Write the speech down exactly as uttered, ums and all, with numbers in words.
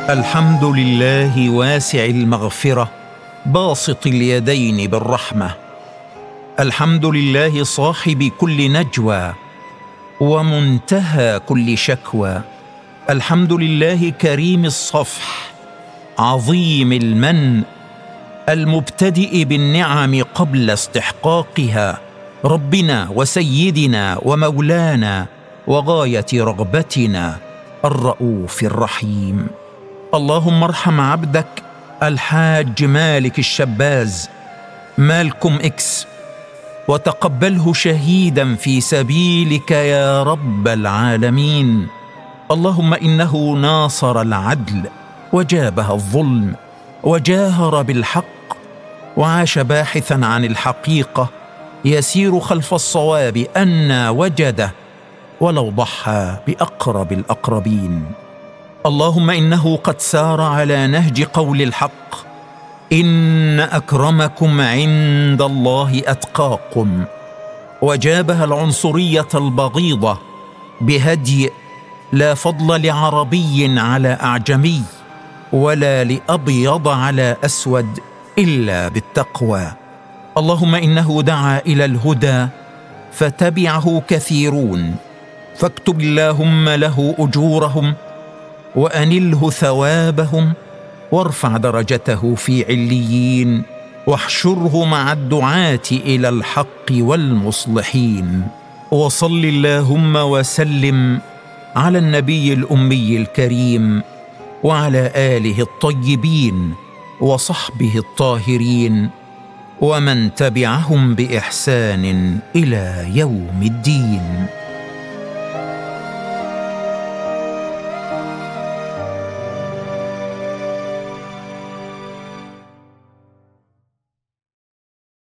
الحمد لله واسع المغفرة باسط اليدين بالرحمة. الحمد لله صاحب كل نجوى ومنتهى كل شكوى. الحمد لله كريم الصفح عظيم المن، المبتدئ بالنعم قبل استحقاقها، ربنا وسيدنا ومولانا وغاية رغبتنا، الرؤوف الرحيم. اللهم ارحم عبدك الحاج مالك الشباز مالكم إكس، وتقبله شهيدا في سبيلك يا رب العالمين. اللهم إنه ناصر العدل وجابه الظلم وجاهر بالحق، وعاش باحثا عن الحقيقة يسير خلف الصواب أن وجده، ولو ضحى بأقرب الأقربين. اللهم إنه قد سار على نهج قول الحق: إن أكرمكم عند الله أتقاكم، وجابها العنصرية البغيضة بهدي لا فضل لعربي على أعجمي، ولا لأبيض على أسود إلا بالتقوى. اللهم إنه دعا إلى الهدى فتبعه كثيرون، فاكتب اللهم له أجورهم وأنله ثوابهم، وارفع درجته في عليين، واحشره مع الدعاة إلى الحق والمصلحين. وصل اللهم وسلم على النبي الأمي الكريم، وعلى آله الطيبين وصحبه الطاهرين، ومن تبعهم بإحسان إلى يوم الدين.